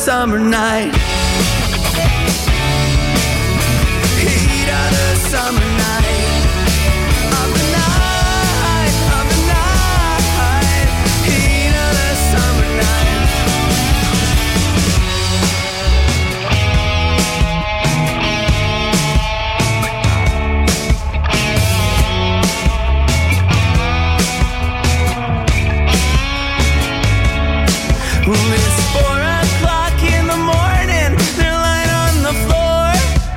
summer night. Heat of the summer night. Of the night, of the night. Heat of the summer night. It's 4 o'clock in the morning, they're lying on the floor,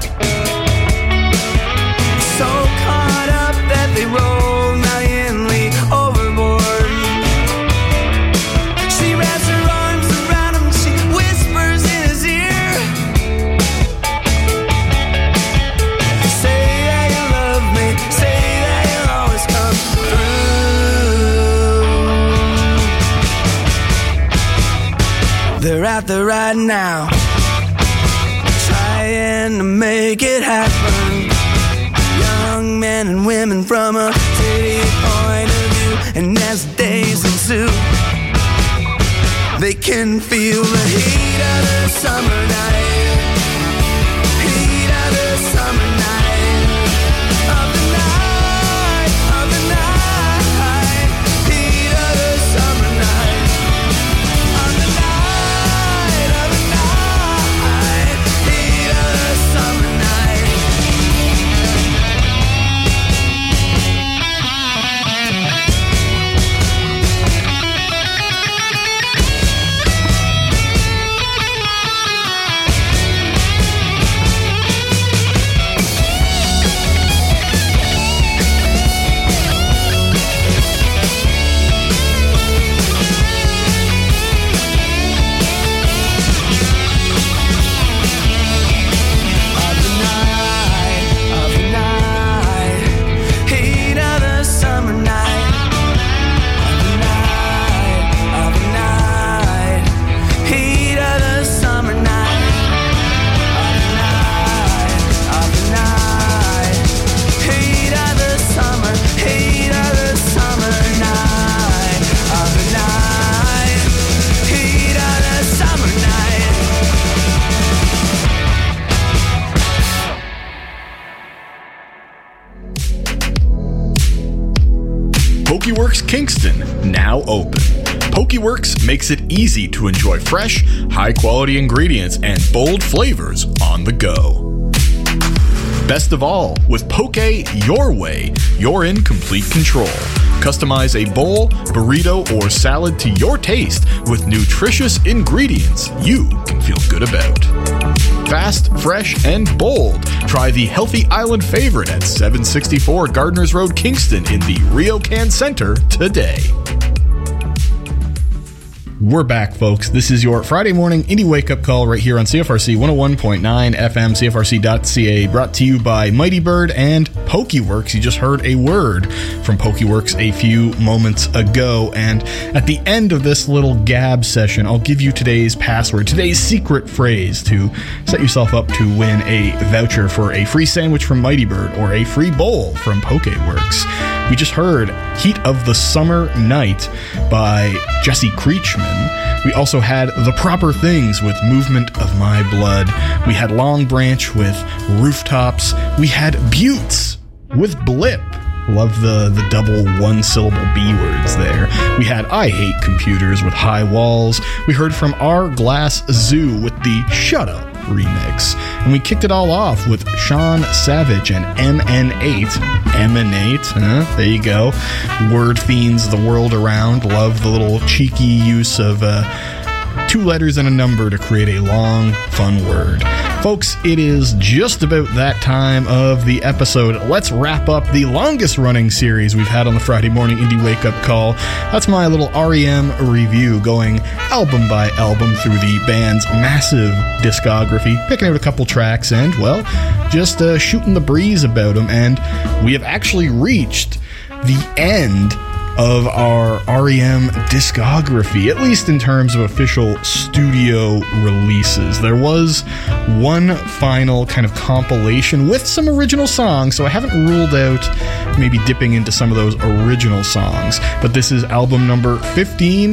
so caught up that they roll valiantly overboard. She wraps her arms around him, she whispers in his ear, say that you love me, say that you'll always come through. They're out there right now, trying to make it happen. Young men and women from a city point of view. And as days ensue, they can feel the heat of the summer night. Heat of the summer night. Of the night, of the night. Heat of the summer night. Of the night, of the night. Heat of the summer night. Pokeworks Kingston, now open. Pokeworks makes it easy to enjoy fresh, high-quality ingredients and bold flavors on the go. Best of all, with Poke Your Way, you're in complete control. Customize a bowl, burrito, or salad to your taste with nutritious ingredients you can feel good about. Fast, fresh, and bold. Try the Healthy Island favorite at 764 Gardners Road, Kingston in the RioCan Center today. We're back, folks. This is your Friday morning indie wake-up call right here on CFRC 101.9 FM, CFRC.ca, brought to you by Mighty Bird and Pokeworks. You just heard a word from Pokeworks a few moments ago, and at the end of this little gab session, I'll give you today's password, today's secret phrase to set yourself up to win a voucher for a free sandwich from Mighty Bird or a free bowl from Pokeworks. We just heard Heat of the Summer Night by Jesse Creechman. We also had The Proper Things with Movement of My Blood. We had Long Branch with Rooftops. We had Buttes with Blip. Love the double one-syllable B words there. We had I Hate Computers with High Walls. We heard from Our Glass Zoo with the Shut Up remix. And we kicked it all off with Sean Savage and MN8. Emanate, there you go. Word fiends the world around. Love the little cheeky use of 2 letters and a number to create a long, fun word. Folks, it is just about that time of the episode. Let's wrap up the longest running series we've had on the Friday morning indie wake up call. That's my little REM review, going album by album through the band's massive discography, picking out a couple tracks and, well, just shooting the breeze about them. And we have actually reached the end of our REM discography, at least in terms of official studio releases. There was one final kind of compilation with some original songs, so I haven't ruled out maybe dipping into some of those original songs. But this is album number 15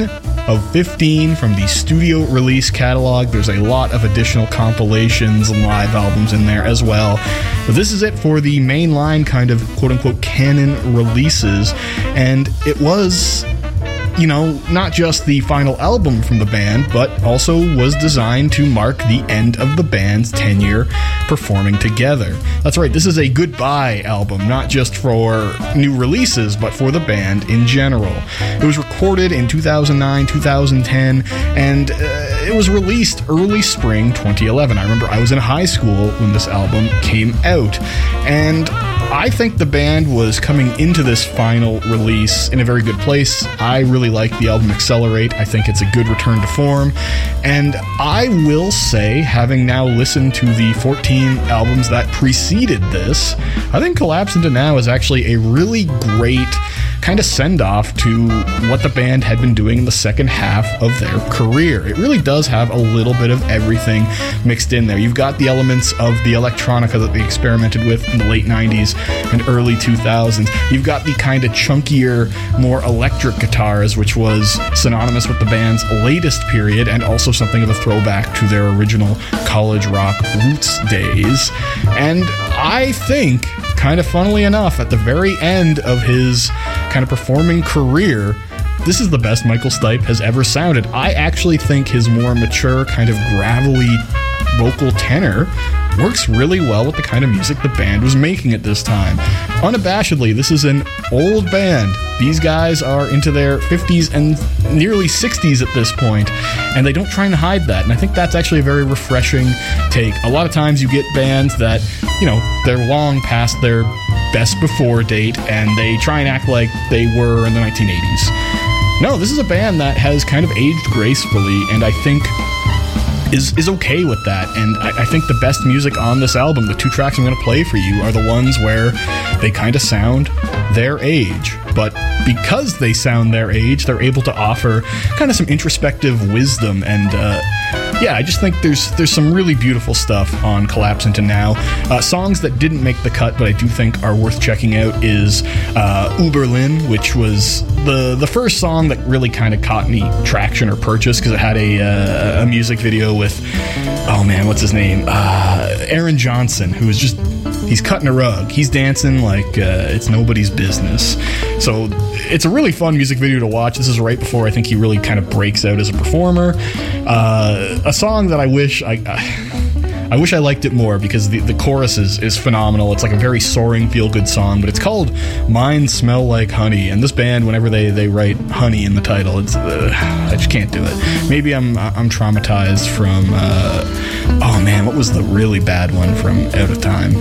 of 15 from the studio release catalog. There's a lot of additional compilations and live albums in there as well. But this is it for the mainline kind of quote-unquote canon releases, and it was, you know, not just the final album from the band, but also was designed to mark the end of the band's tenure performing together. That's right, this is a goodbye album, not just for new releases, but for the band in general. It was recorded in 2009, 2010, and it was released early spring 2011. I remember I was in high school when this album came out, and I think the band was coming into this final release in a very good place. I really like the album Accelerate. I think it's a good return to form. And I will say, having now listened to the 14 albums that preceded this, I think Collapse Into Now is actually a really great kind of send-off to what the band had been doing in the second half of their career. It really does have a little bit of everything mixed in there. You've got the elements of the electronica that they experimented with in the late 90s and early 2000s. You've got the kind of chunkier, more electric guitars, which was synonymous with the band's latest period and also something of a throwback to their original college rock roots days. And I think, kind of funnily enough, at the very end of his kind of performing career, this is the best Michael Stipe has ever sounded. I actually think his more mature, kind of gravelly vocal tenor works really well with the kind of music the band was making at this time. Unabashedly, this is an old band. These guys are into their 50s and nearly 60s at this point, and they don't try and hide that, and I think that's actually a very refreshing take. A lot of times you get bands that, you know, they're long past their best before date, and they try and act like they were in the 1980s. No, this is a band that has kind of aged gracefully, and I think is okay with that. And I think the best music on this album, the two tracks I'm going to play for you, are the ones where they kind of sound their age. But because they sound their age, they're able to offer kind of some introspective wisdom. And yeah, I just think there's some really beautiful stuff on Collapse Into Now. Songs that didn't make the cut, but I do think are worth checking out, is Uberlin, which was the first song that really kind of caught me traction or purchase, because it had a music video with, oh man, what's his name? Aaron Johnson, who is just, he's cutting a rug. He's dancing like it's nobody's business. So it's a really fun music video to watch. This is right before I think he really kind of breaks out as a performer. A song that I wish I liked it more, because the chorus is phenomenal. It's like a very soaring, feel-good song, but it's called Mine Smell Like Honey, and this band, whenever they write honey in the title, it's I just can't do it. Maybe I'm traumatized from oh man, what was the really bad one from Out of Time?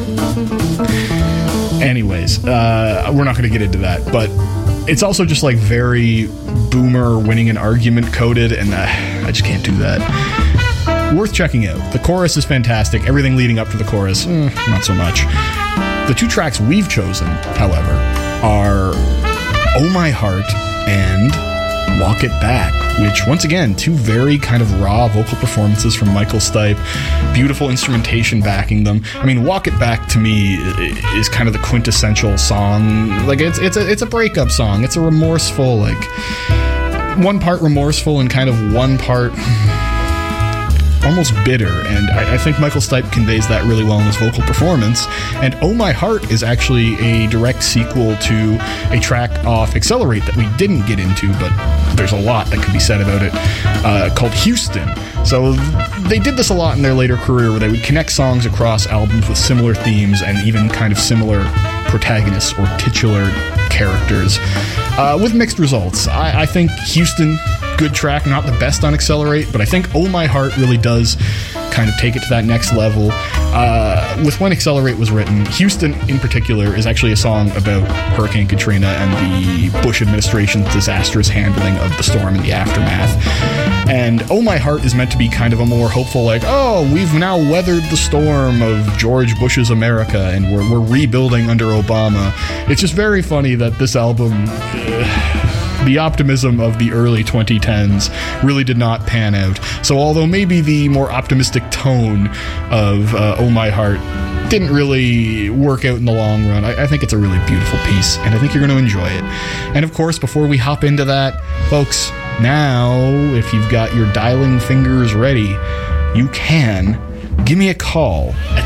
Anyways, we're not going to get into that, but it's also just like very boomer winning an argument coded, and I just can't do that. Worth checking out. The chorus is fantastic. Everything leading up to the chorus, not so much. The two tracks we've chosen, however, are Oh My Heart and Walk It Back, which, once again, two very kind of raw vocal performances from Michael Stipe, beautiful instrumentation backing them. I mean, Walk It Back to me is kind of the quintessential song. Like, it's a breakup song. It's a remorseful, like, one part remorseful and kind of one part almost bitter, and I think Michael Stipe conveys that really well in his vocal performance. And Oh My Heart is actually a direct sequel to a track off Accelerate that we didn't get into, but there's a lot that could be said about it, called Houston. So they did this a lot in their later career, where they would connect songs across albums with similar themes and even kind of similar protagonists or titular characters, with mixed results. I think Houston, good track, not the best on Accelerate, but I think Oh My Heart really does kind of take it to that next level. With when Accelerate was written, Houston in particular is actually a song about Hurricane Katrina and the Bush administration's disastrous handling of the storm and the aftermath. And Oh My Heart is meant to be kind of a more hopeful, like, oh, we've now weathered the storm of George Bush's America and we're rebuilding under Obama. It's just very funny that this album, the optimism of the early 2010s really did not pan out. So although maybe the more optimistic tone of Oh My Heart didn't really work out in the long run, I think it's a really beautiful piece, and I think you're going to enjoy it. And of course, before we hop into that, folks, Now, if you've got your dialing fingers ready, you can give me a call at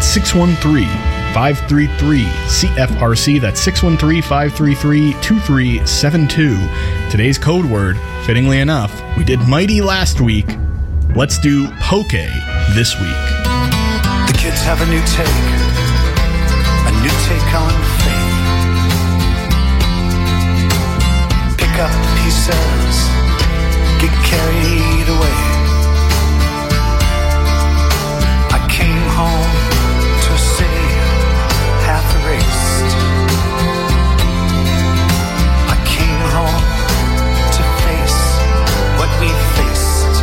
613-533-CFRC. That's 613-533-2372. Today's code word, fittingly enough, we did mighty last week. Let's do poke this week. The kids have a new take on faith. Pick up pieces, get carried away. I came home to a city half erased. I came home to face what we faced.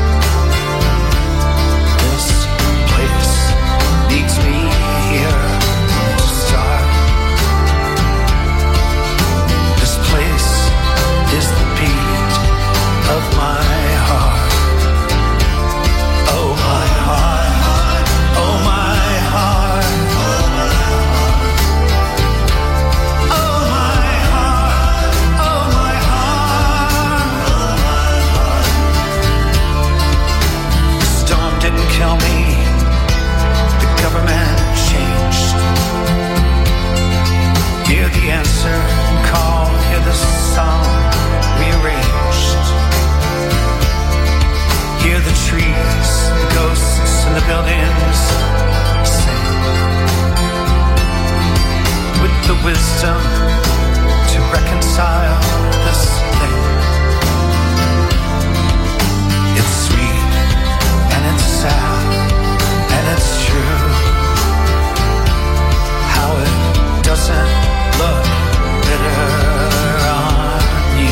This place needs me here to start. This place is the beat of my heart. Oh my heart, oh my heart, oh my heart, oh my heart. The storm didn't kill me, the government changed. Hear the answer call, hear the song rearranged. Hear the trees, the ghosts and the buildings sing. With the wisdom to reconcile this thing. It's sweet and it's sad and it's true. How it doesn't look bitter on you.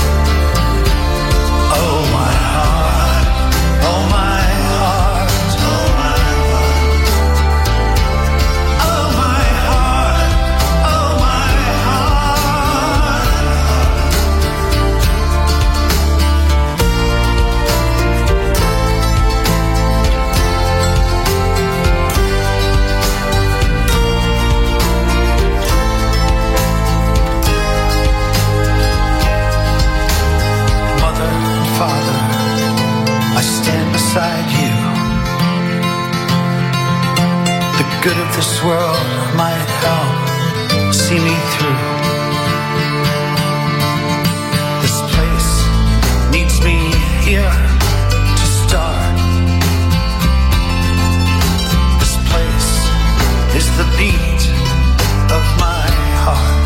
Oh my heart, oh my heart, oh my heart, oh my heart, oh my Mother and Father, I stand beside you. The good of this world might help see me through. This place needs me here to start. This place is the beat of my heart.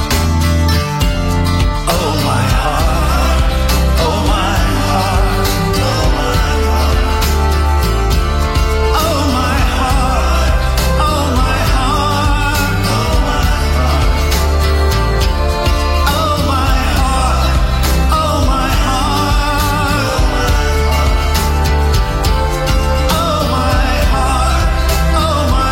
Oh my heart, oh my heart, oh my heart, oh my heart, oh my heart, oh my heart, oh my heart, oh my heart, oh my heart, oh my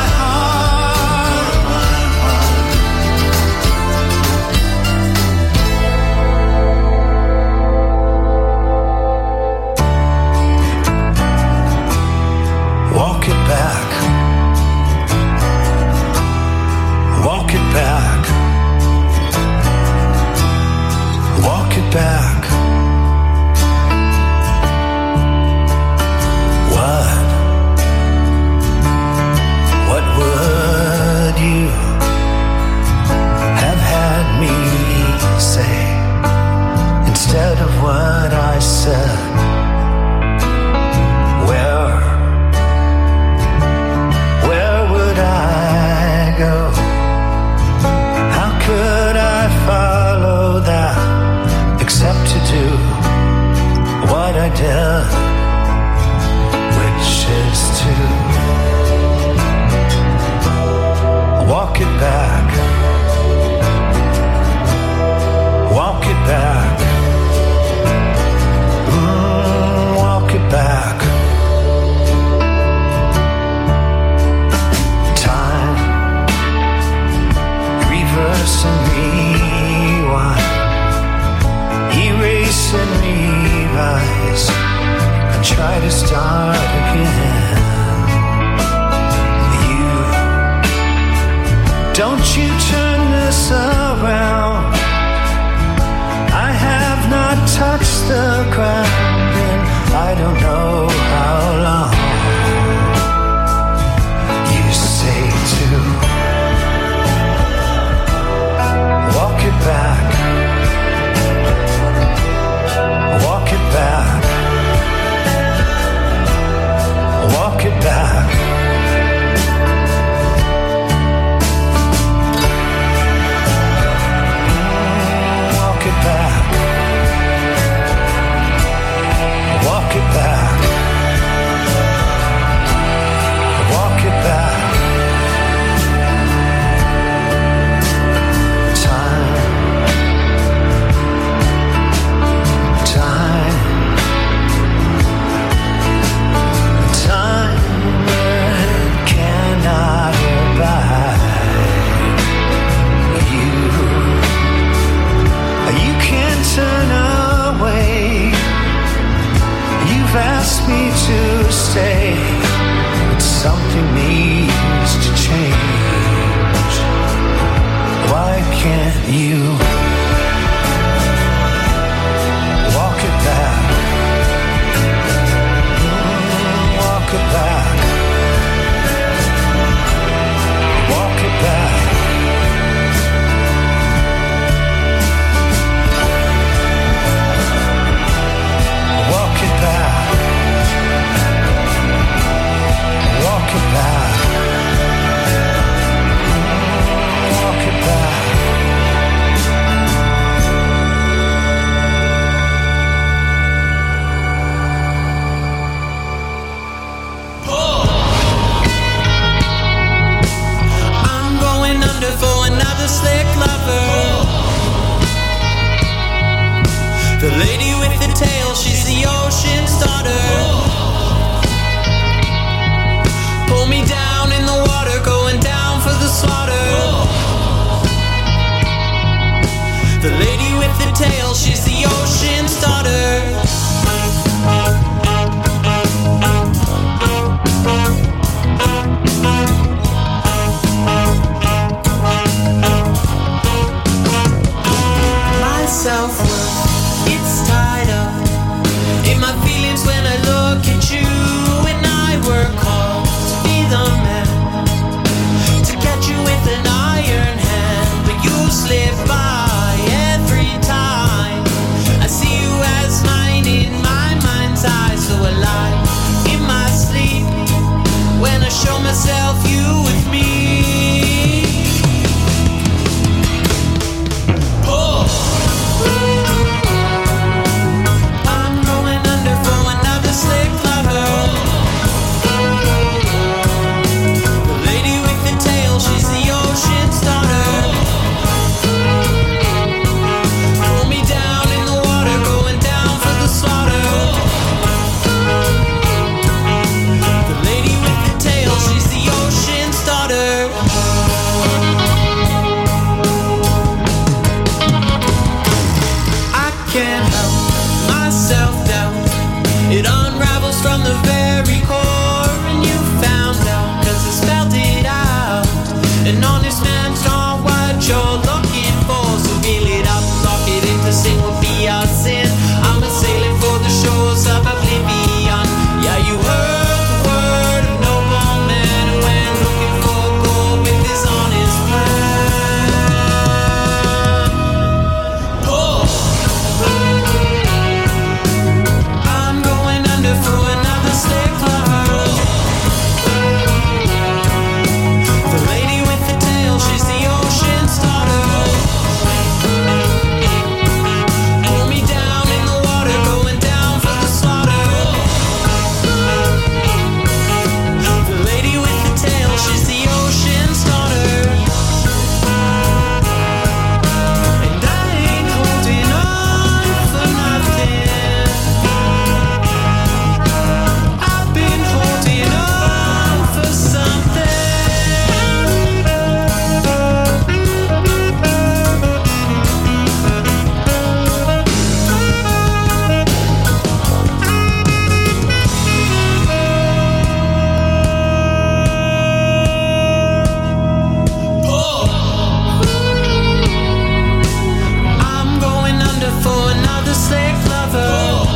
walk it back, walk it back, walk it back. What would you have had me say instead of what I said? Where would I go? How could I follow that except to do what I did, which is to walk it back, walk it back, walk it back. Time, reverse and rewind, erase and revise, and try to start again. Don't you turn this around. I have not touched the ground. another slick lover. The lady with the tail, she's the ocean's daughter. Pull me down in the water, going down for the slaughter. The lady with the tail, she's the ocean's daughter. My self-worth, it's tied up in my feelings when I look at you. And I work hard to be the man, to catch you with an iron hand, but you slip by every time. I see you as mine in my mind's eye, so alive in my sleep when I show myself you with me. I'm going under for another slick lover. The lady with the tail, she's the ocean's daughter. Pull me down in the water, going down for the slaughter. The lady with the tail, she's the ocean's daughter. I can't help my self-doubt. It unravels from the very core. And you found out, 'cause I spelled it out. An honest man's not what you're looking for. So reel it up, lock it in to sing will be our sin. I'm a sailing for the shores of oblivion. Yeah, you heard the word of noble man who went looking for gold with his honest plan. Oh! I'm going under for another slick lover. The lady with the tail, she's the ocean's daughter. Pull me down in the water, going down for the slaughter. The lady with the tail, she's the ocean's daughter. And I ain't holding on for nothing. I've been holding on for something. I'm going under for another slick lover.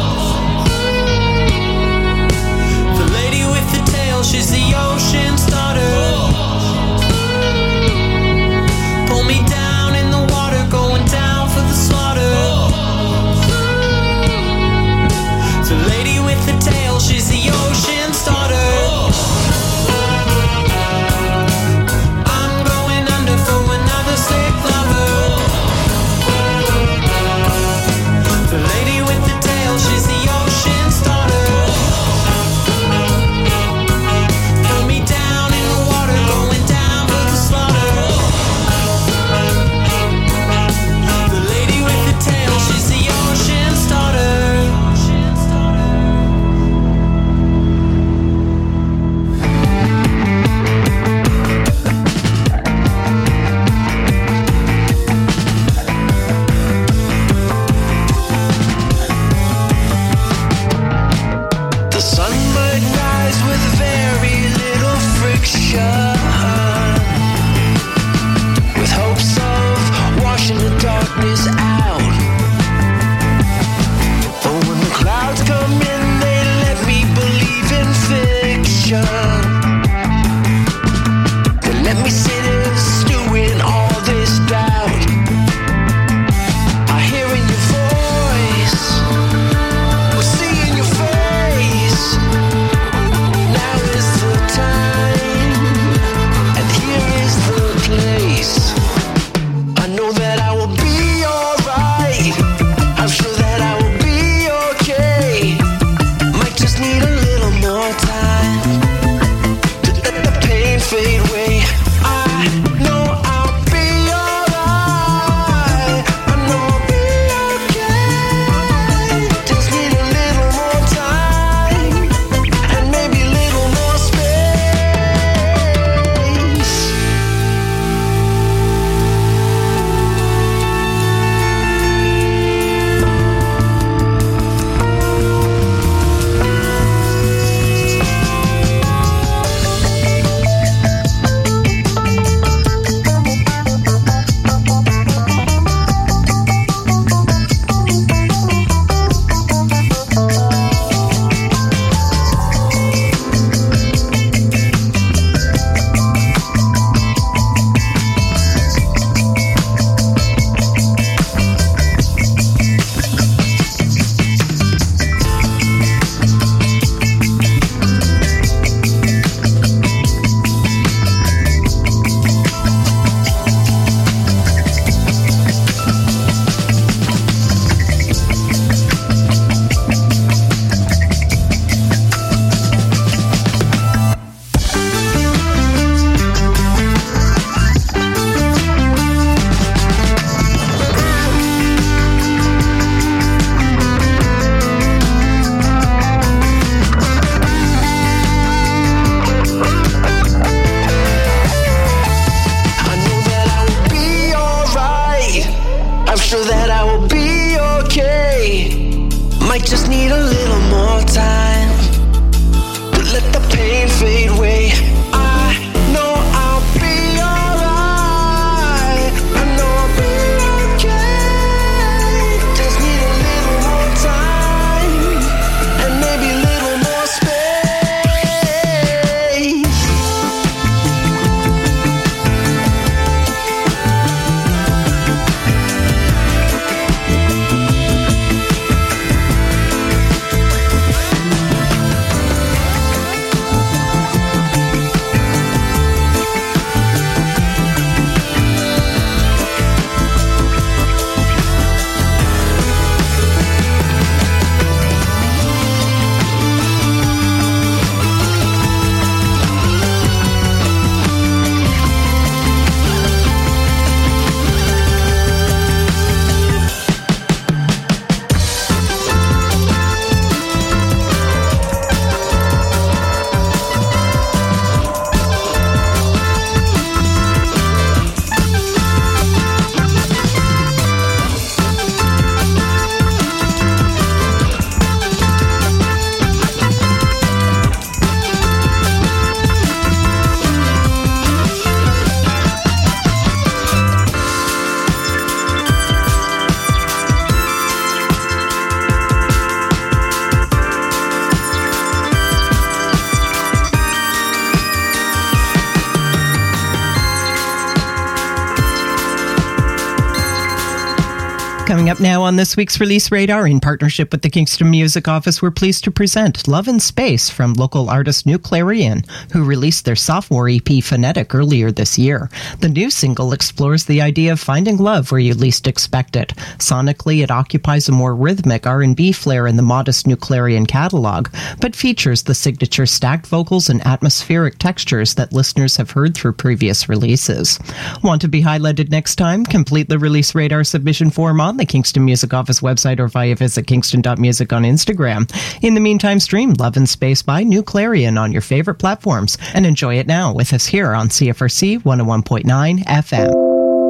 The lady with the tail, she's the ocean's daughter. Pull me down in the water, going down for the slaughter. The lady with the tail, she's the ocean's daughter. I'm going under for another slick lover. The lady with the tail, she's the ocean's daughter. Pull me down in the water, going down for the slaughter. The lady with the tail, she's the ocean's daughter. The sun might rise with very little friction, with hopes of washing the darkness out. But when the clouds come in, they let me believe in fiction. They let me sit and stew in all this doubt. I hear in your voice, I see in your face. Now is the time, and here is the place. I know that I will be alright. I'm sure that I will be okay. Might just need a little more time to let the pain fade away. I Coming up now on this week's Release Radar, in partnership with the Kingston Music Office, we're pleased to present Love in Space from local artist New Clarion, who released their sophomore EP Phonetic earlier this year. The new single explores the idea of finding love where you least expect it. Sonically, it occupies a more rhythmic R&B flair in the modest New Clarion catalog, but features the signature stacked vocals and atmospheric textures that listeners have heard through previous releases. Want to be highlighted next time? Complete the Release Radar submission form on the Kingston Music Office website or via visit kingston.music on Instagram. In the meantime, stream Love in Space by New Clarion on your favorite platforms and enjoy it now with us here on CFRC 101.9 FM.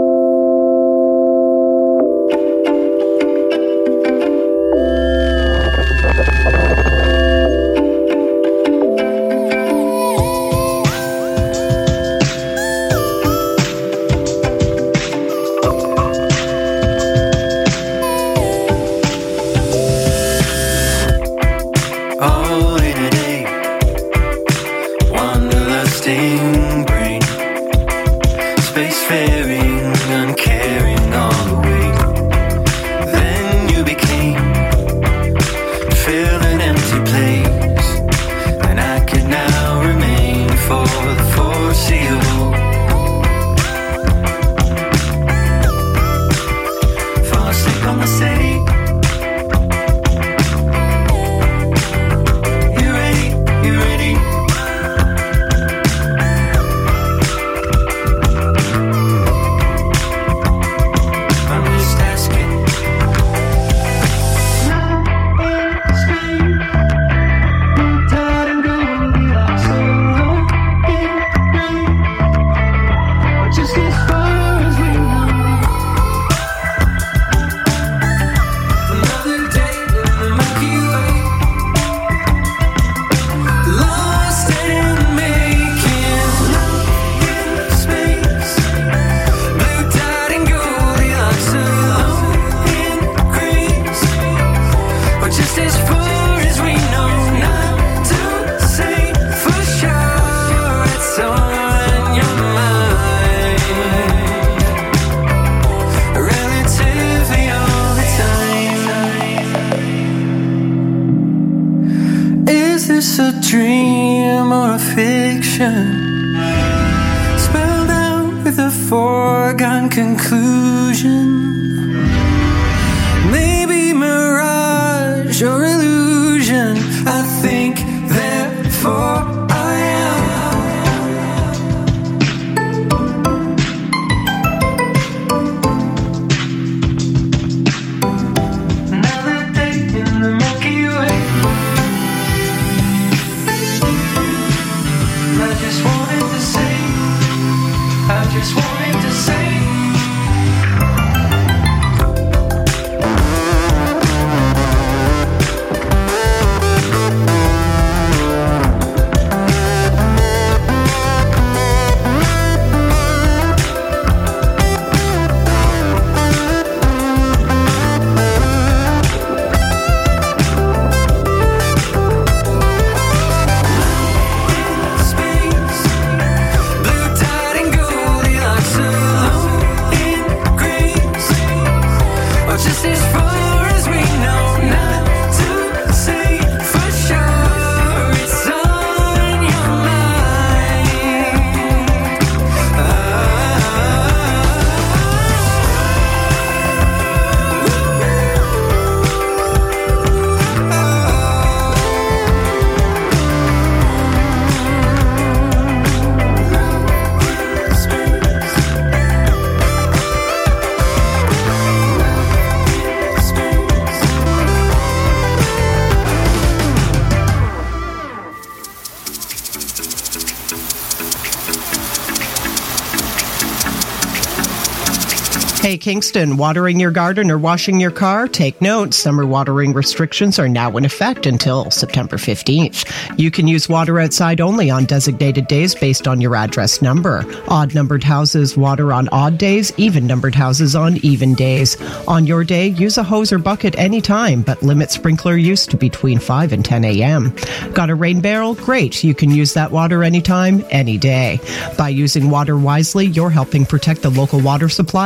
Hey Kingston, watering your garden or washing your car? Take note, summer watering restrictions are now in effect until September 15th. You can use water outside only on designated days based on your address number. Odd-numbered houses water on odd days, even-numbered houses on even days. On your day, use a hose or bucket anytime, but limit sprinkler use to between 5 and 10 a.m. Got a rain barrel? Great, you can use that water anytime, any day. By using water wisely, you're helping protect the local water supply and the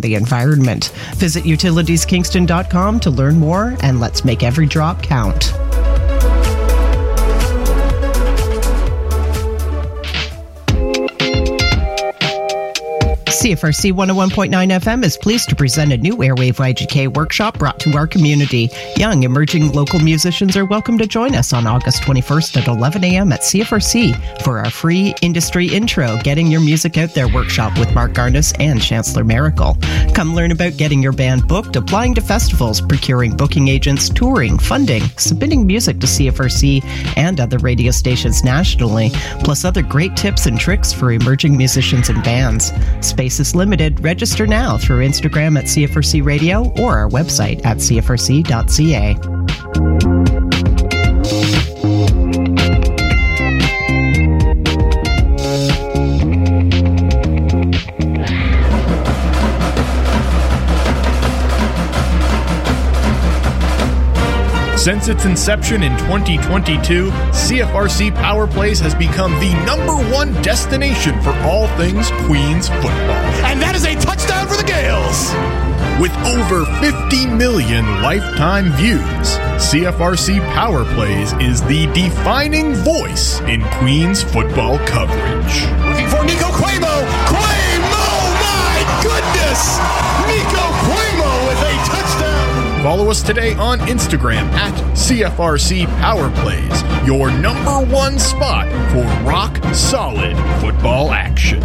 the environment. Visit utilitieskingston.com to learn more, and let's make every drop count. CFRC 101.9 FM is pleased to present a new Airwave YGK workshop brought to our community. Young, emerging local musicians are welcome to join us on August 21st at 11 a.m. at CFRC for our free industry intro, Getting Your Music Out There workshop with Mark Garnis and Chancellor Miracle. Come learn about getting your band booked, applying to festivals, procuring booking agents, touring, funding, submitting music to CFRC and other radio stations nationally, plus other great tips and tricks for emerging musicians and bands. Space is limited. Register now through Instagram at CFRC Radio or our website at cfrc.ca. Since its inception in 2022, CFRC Power Plays has become the #1 destination for all things Queens football. And that is a touchdown for the Gales! With over 50 million lifetime views, CFRC Power Plays is the defining voice in Queens football coverage. Looking for Nico Cuomo! Cuomo! My goodness! Nico Cuomo with a touchdown! Follow us today on Instagram at CFRC Power Plays, your #1 spot for rock solid football action.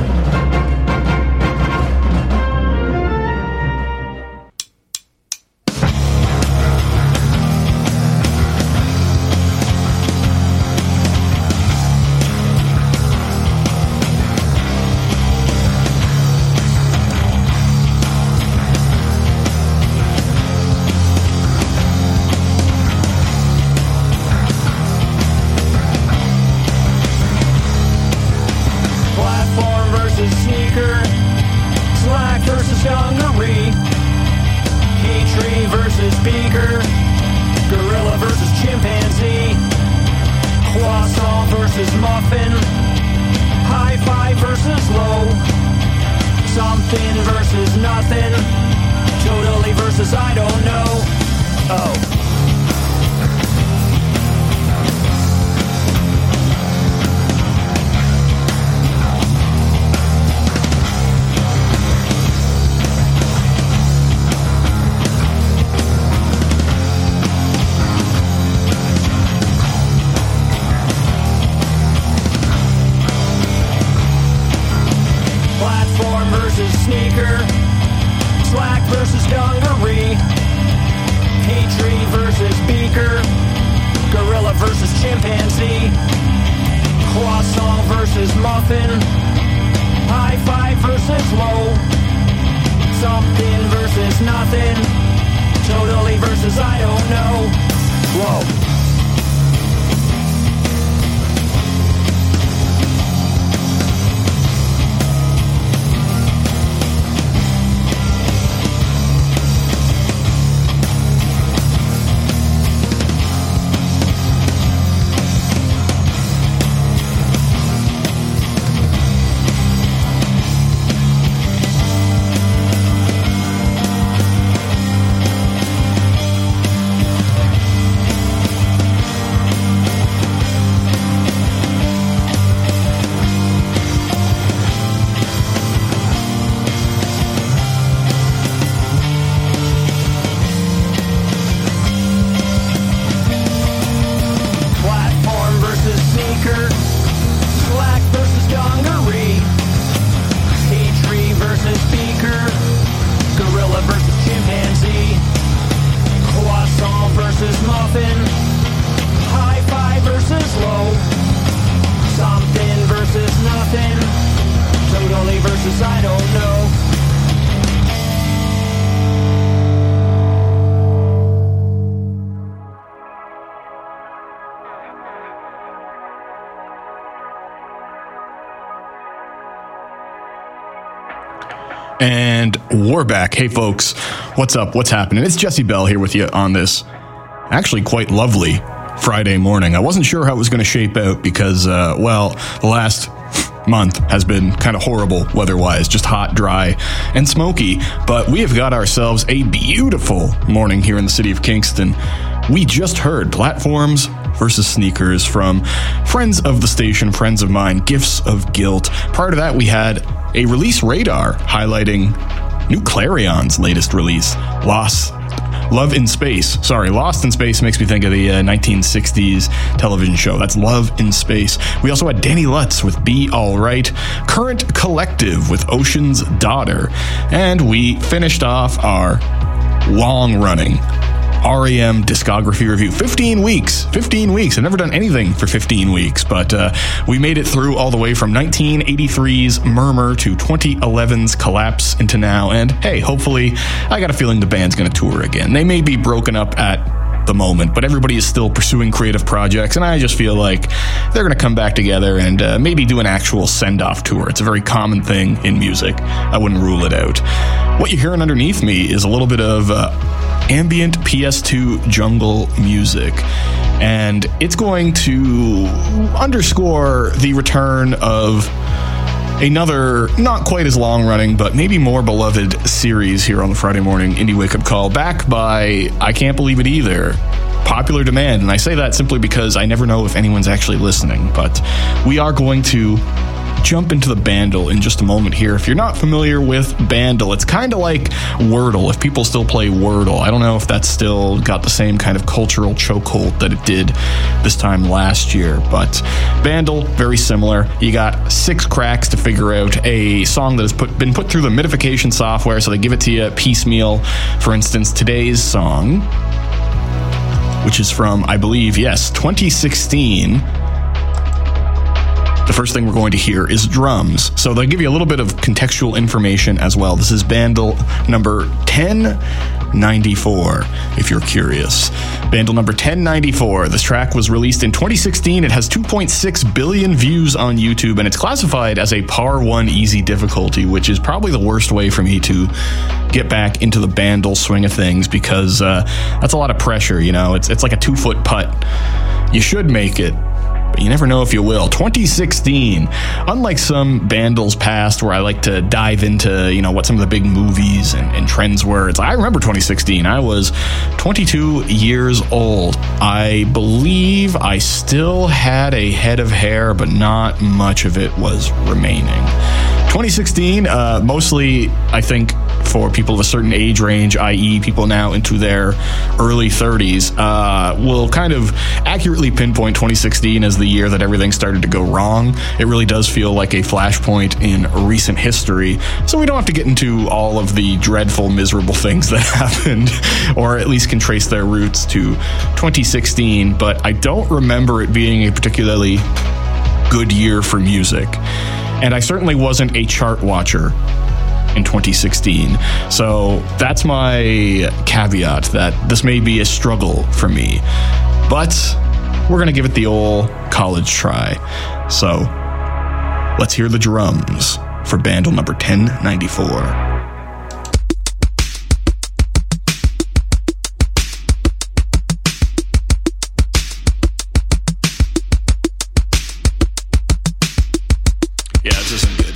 And we're back. Hey, folks, what's up? What's happening? It's Jesse Bell here with you on this actually quite lovely Friday morning. I wasn't sure how it was going to shape out because, the last month has been kind of horrible weather-wise, just hot, dry, and smoky. But we have got ourselves a beautiful morning here in the city of Kingston. We just heard Platforms versus Sneakers from friends of the station, friends of mine, Gifts of Guilt. Prior to that, we had a release radar highlighting New Clarion's latest release, Lost in Space. Sorry, Lost in Space makes me think of the 1960s television show. That's Love in Space. We also had Danny Lutz with Be Alright, Current Collective with Ocean's Daughter, and we finished off our long-running REM discography review. 15 weeks. I've never done anything for 15 weeks, but we made it through all the way from 1983's Murmur to 2011's Collapse into now. And hey, hopefully, I got a feeling the band's going to tour again. They may be broken up at the moment, but everybody is still pursuing creative projects, and I just feel like they're going to come back together and maybe do an actual send-off tour. It's a very common thing in music. I wouldn't rule it out. What you're hearing underneath me is a little bit of ambient PS2 jungle music, and it's going to underscore the return of another not quite as long running but maybe more beloved series here on the Friday morning Indie Wake Up Call, back by I Can't Believe It Either, popular demand. And I say that simply because I never know if anyone's actually listening, but we are going to jump into the Bandle in just a moment here. If you're not familiar with Bandle, it's kind of like Wordle, if people still play Wordle. I don't know if that's still got the same kind of cultural chokehold that it did this time last year, but Bandle, very similar. You got 6 cracks to figure out a song that has been put through the modification software, so they give it to you piecemeal. For instance, today's song, which is from, I believe, 2016, the first thing we're going to hear is drums. So they'll give you a little bit of contextual information as well. This is Bandle number 1094, if you're curious. Bandle number 1094. This track was released in 2016. It has 2.6 billion views on YouTube, and it's classified as a par 1 easy difficulty, which is probably the worst way for me to get back into the Bandle swing of things, because that's a lot of pressure, you know. It's like a 2-foot putt. You should make it, but you never know if you will. 2016, unlike some Bandles past where I like to dive into, you know, what some of the big movies and trends were. I remember 2016. I was 22 years old. I believe I still had a head of hair, but not much of it was remaining. 2016, mostly, I think, for people of a certain age range, i.e. people now into their early 30s, will kind of accurately pinpoint 2016 as the year that everything started to go wrong. It really does feel like a flashpoint in recent history, so we don't have to get into all of the dreadful, miserable things that happened, or at least can trace their roots to 2016, but I don't remember it being a particularly good year for music. And I certainly wasn't a chart watcher in 2016. So that's my caveat, that this may be a struggle for me. But we're going to give it the old college try. So let's hear the drums for Bandle number 1094. Yeah, this isn't good.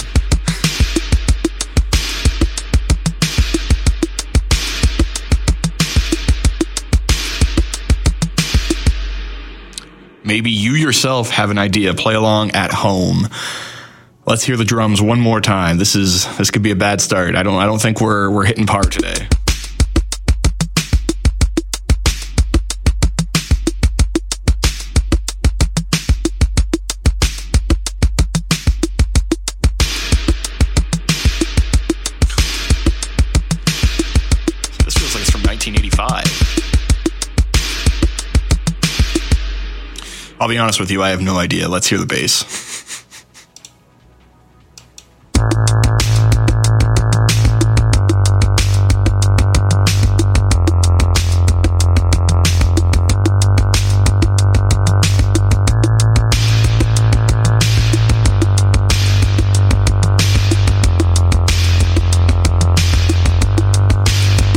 Maybe you yourself have an idea. Play along at home. Let's hear the drums one more time. This could be a bad start. I don't think we're hitting par today. This feels like it's from 1985. I'll be honest with you, I have no idea. Let's hear the bass.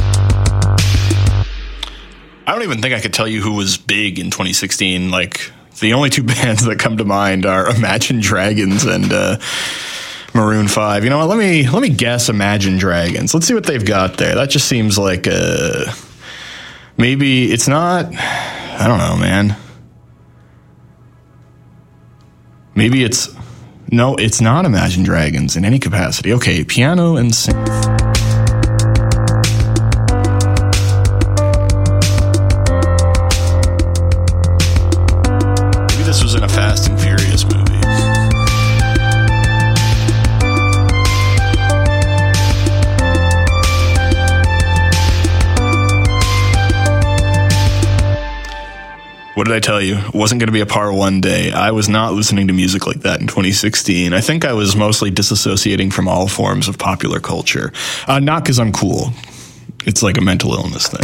I don't even think I could tell you who was big in 2016, like The only two bands that come to mind are Imagine Dragons and Maroon 5. You know what? Let me guess Imagine Dragons. Let's see what they've got there. That just seems like maybe it's not. I don't know, man. Maybe it's not Imagine Dragons in any capacity. Okay, piano and synth. This was in a Fast and Furious movie. What did I tell you? It wasn't going to be a par one day. I was not listening to music like that in 2016. I think I was mostly disassociating from all forms of popular culture. Not because I'm cool. It's like a mental illness thing.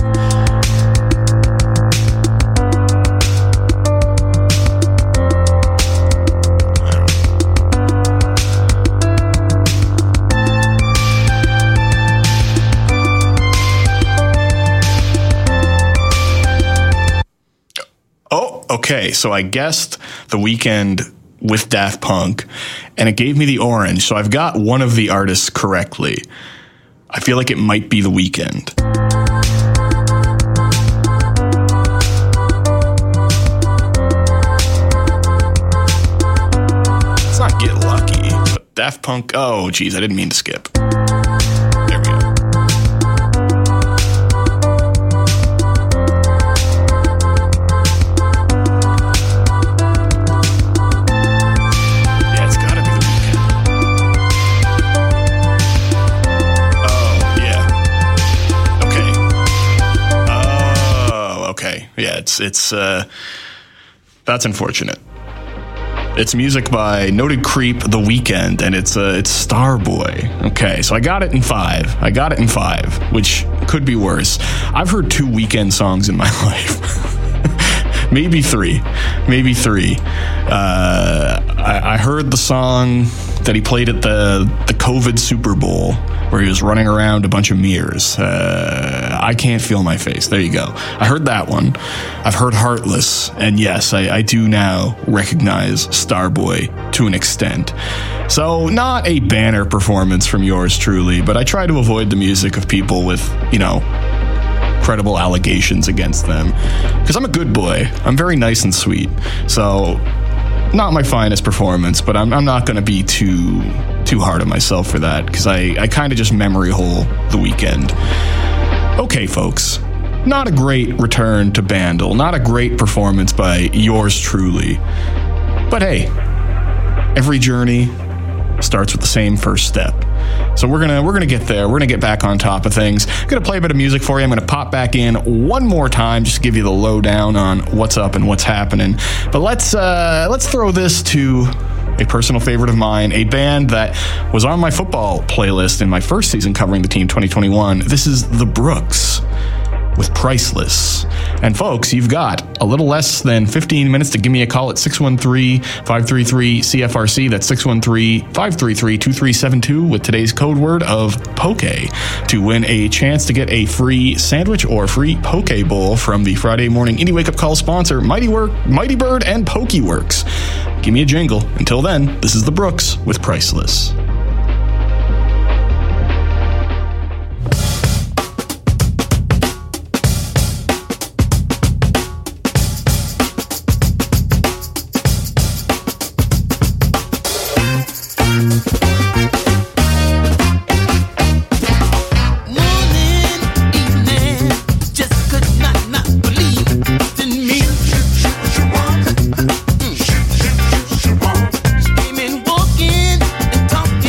Okay, so I guessed The Weeknd with Daft Punk, and it gave me The Orange, so I've got one of the artists correctly. I feel like it might be The Weeknd. Let's not get lucky, but Daft Punk... Oh, geez, I didn't mean to skip. There we go. Yeah, it's that's unfortunate. It's music by noted creep The Weeknd, and it's Starboy. Okay, so I got it in 5, which could be worse. I've heard 2 Weeknd songs in my life. maybe three. I heard the song that he played at the COVID Super Bowl, where he was running around a bunch of mirrors. I Can't Feel My Face. There you go. I heard that one. I've heard Heartless. And yes, I do now recognize Starboy to an extent. So not a banner performance from yours truly, but I try to avoid the music of people with, credible allegations against them. Because I'm a good boy. I'm very nice and sweet. So not my finest performance, but I'm not going to be too hard on myself for that, because I kind of just memory hole The Weeknd. Okay, folks. Not a great return to Bandle. Not a great performance by yours truly. But hey, every journey starts with the same first step. So we're gonna get there. We're gonna get back on top of things. I'm gonna play a bit of music for you. I'm gonna pop back in one more time just to give you the lowdown on what's up and what's happening. But let's throw this to a personal favorite of mine, a band that was on my football playlist in my first season covering the team 2021. This is The Brooks with Priceless. And folks, you've got a little less than 15 minutes to give me a call at 613-533-CFRC. That's 613-533-2372 with today's code word of Poke to win a chance to get a free sandwich or free Poke Bowl from the Friday morning Indie Wake Up Call sponsor, Mighty Bird and Pokeworks. Give me a jingle. Until then, this is The Brooks with Priceless. Talking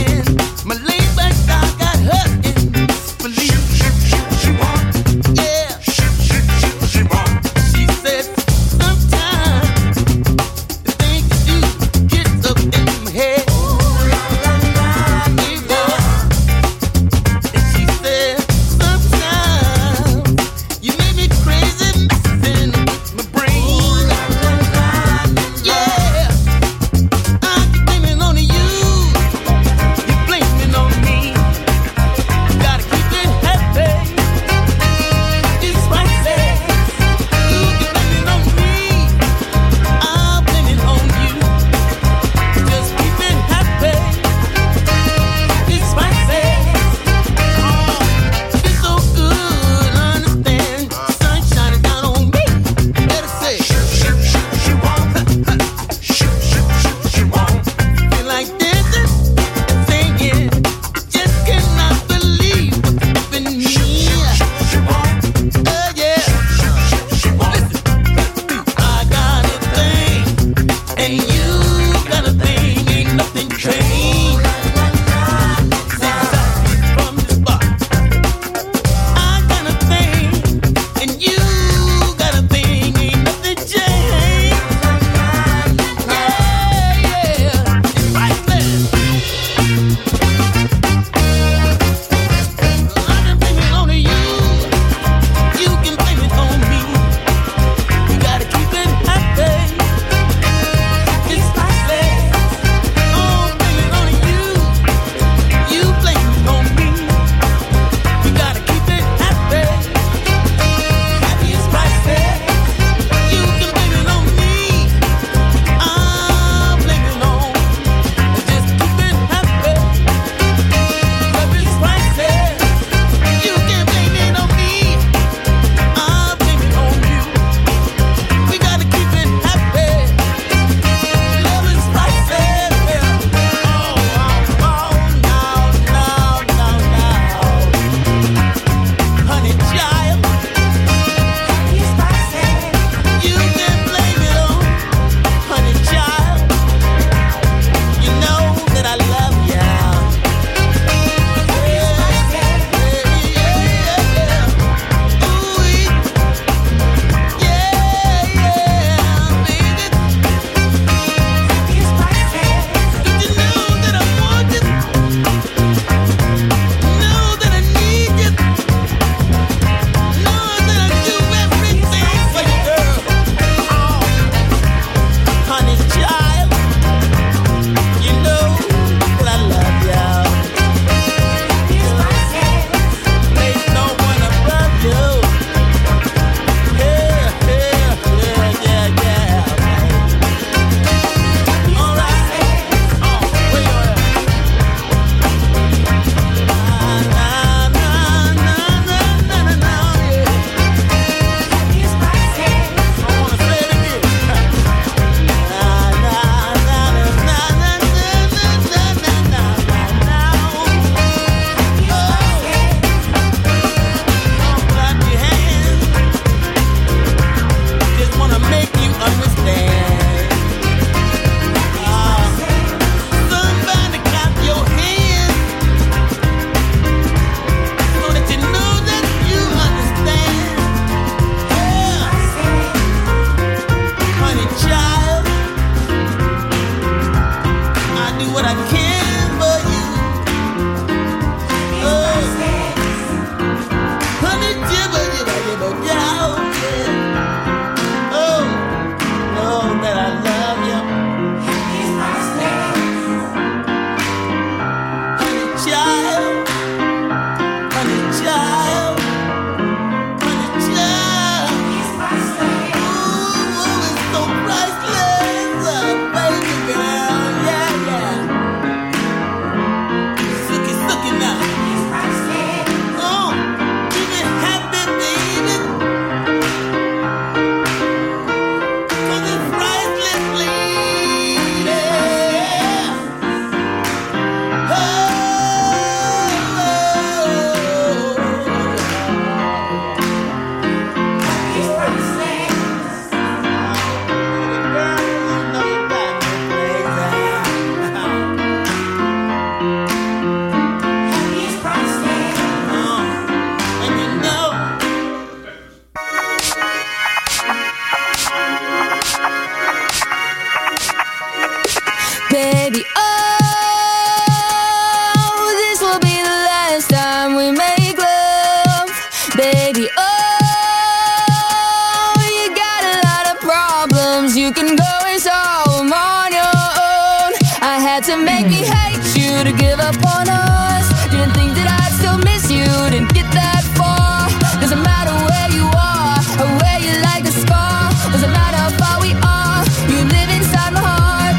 upon us. Didn't think that I'd still miss you, didn't get that far. Doesn't matter where you are or where you like the scar. Doesn't matter how far we are, you live inside my heart.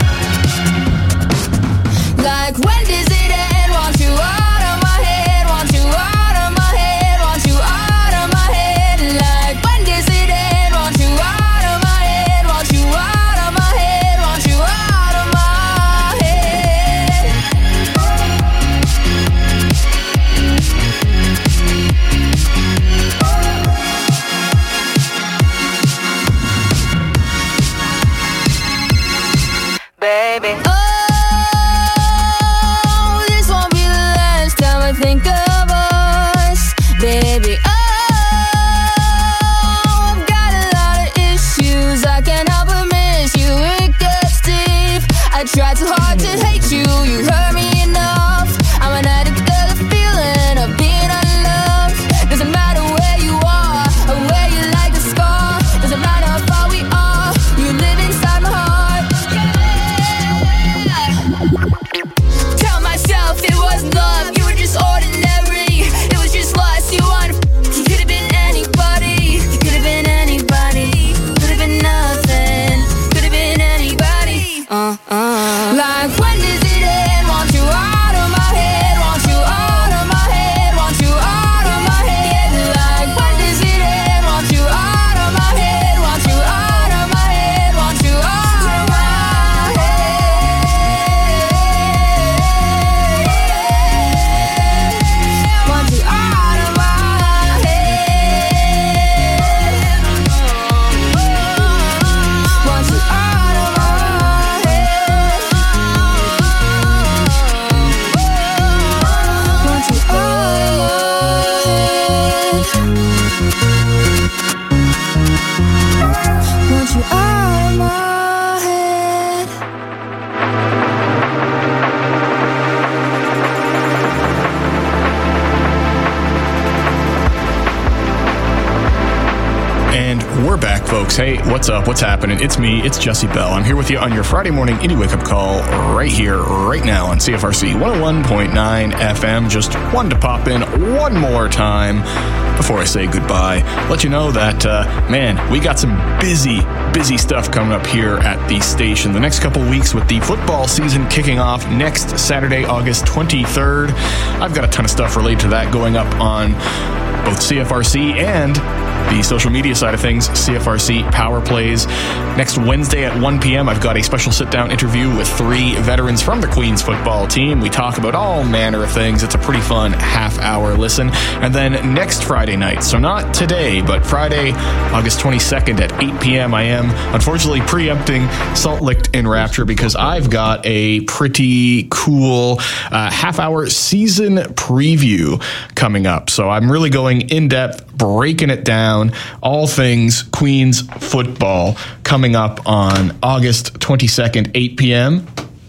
Like when does it end? Want you out of my head, want you out of my head, want you out of my head. Like when does it end? Want you out of my head, want you out of my head, want you out of my head. Baby, oh, this won't be the last time I think of us. Baby, oh, I've got a lot of issues, I can't help but miss you, it gets deep. I tried too hard to hate you, you hurt me enough. I'm an addict to the feeling of being unloved. Doesn't matter where you are or where you like the scar. Doesn't matter how far we are, you live inside my heart. Tell myself it was love, you were just ordinary. It was just lust, you wanted you could have been anybody. You could have been anybody. Could have been nothing. Could have been anybody. Like when does it end? Want you out of my head. Want you out of my head. Want you out of my head. Like when does it end? Want you out of my head. Want you out of my head. Want you out of my head. Want you out of my head. Want you out of my head. Want you out of my head. Want you out of my head. And we're back, folks. Hey, what's up? What's happening? It's me. It's Jesse Bell. I'm here with you on your Friday morning indie wake-up call right here, right now on CFRC 101.9 FM. Just one to pop in one more time before I say goodbye. Let you know that, man, we got some busy stuff coming up here at the station. The next couple weeks with the football season kicking off next Saturday, August 23rd. I've got a ton of stuff related to that going up on both CFRC and the social media side of things, CFRC Power Plays. Next Wednesday at 1 p.m., I've got a special sit-down interview with 3 veterans from the Queens football team. We talk about all manner of things. It's a pretty fun half-hour listen. And then next Friday night, so not today, but Friday, August 22nd at 8 p.m., I am unfortunately preempting Salt Licked in Rapture because I've got a pretty cool half-hour season preview coming up. So I'm really going in-depth, breaking it down, all things Queens football, coming up on August 22nd, 8 p.m.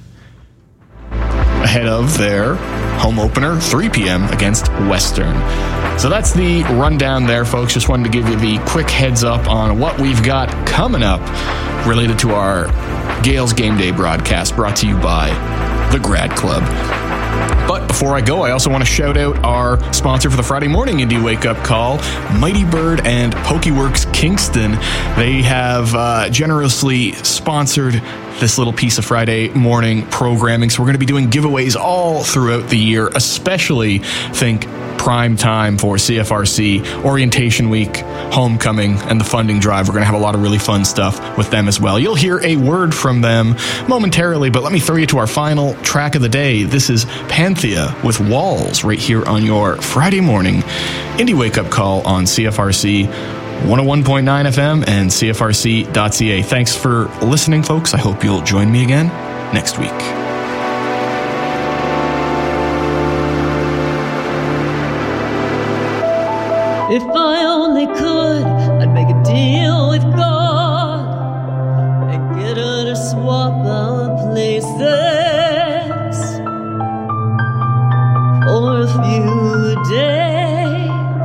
ahead of their home opener, 3 p.m. against Western. So that's the rundown there, folks. Just wanted to give you the quick heads up on what we've got coming up related to our Gales Game Day broadcast, brought to you by the Grad Club. But before I go, I also want to shout out our sponsor for the Friday morning indie wake-up call, Mighty Bird and Pokeworks Kingston. They have generously sponsored this little piece of Friday morning programming. So we're going to be doing giveaways all throughout the year, especially think prime time for CFRC, Orientation Week, Homecoming, and the funding drive. We're going to have a lot of really fun stuff with them as well. You'll hear a word from them momentarily, but let me throw you to our final track of the day. This is Panthea with Walls right here on your Friday morning indie wake-up call on CFRC 101.9 FM and CFRC.ca. Thanks for listening, folks. I hope you'll join me again next week. If I only could, I'd make a deal with God and get her to swap our places for a few days.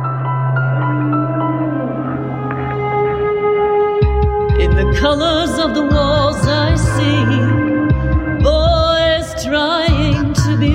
In the colors of the walls I see boys trying to be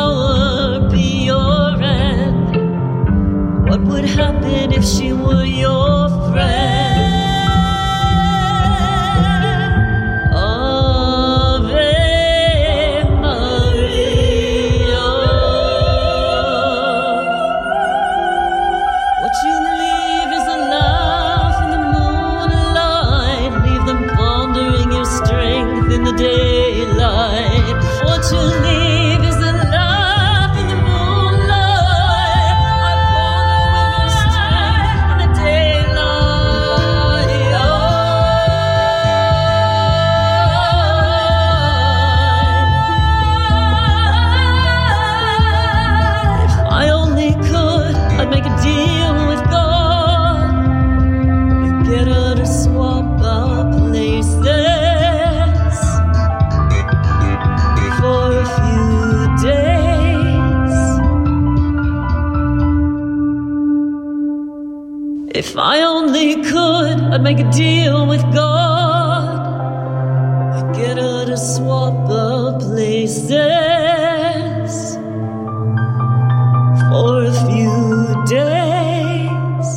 power be your end? What would happen if she were your friend? If I only could, I'd make a deal with God. I'd get her to swap our places for a few days.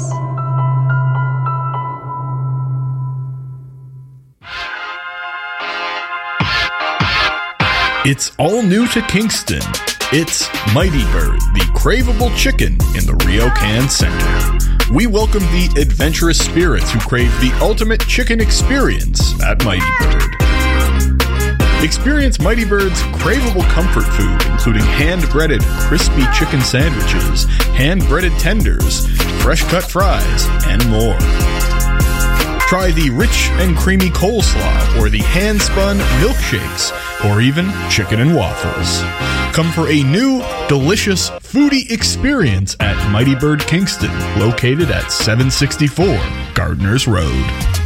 It's all new to Kingston. It's Mighty Bird, the craveable chicken in the RioCan Center. We welcome the adventurous spirits who crave the ultimate chicken experience at Mighty Bird. Experience Mighty Bird's craveable comfort food, including hand-breaded crispy chicken sandwiches, hand-breaded tenders, fresh-cut fries, and more. Try the rich and creamy coleslaw or the hand-spun milkshakes, or even chicken and waffles. Come for a new, delicious foodie experience at Mighty Bird Kingston, located at 764 Gardeners Road.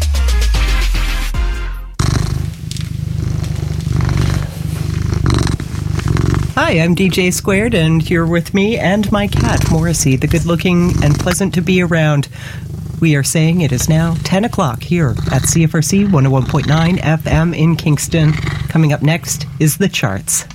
Hi, I'm DJ Squared, and you're with me and my cat, Morrissey, the good-looking and pleasant to be around. We are saying it is now 10 o'clock here at CFRC 101.9 FM in Kingston. Coming up next is The Charts.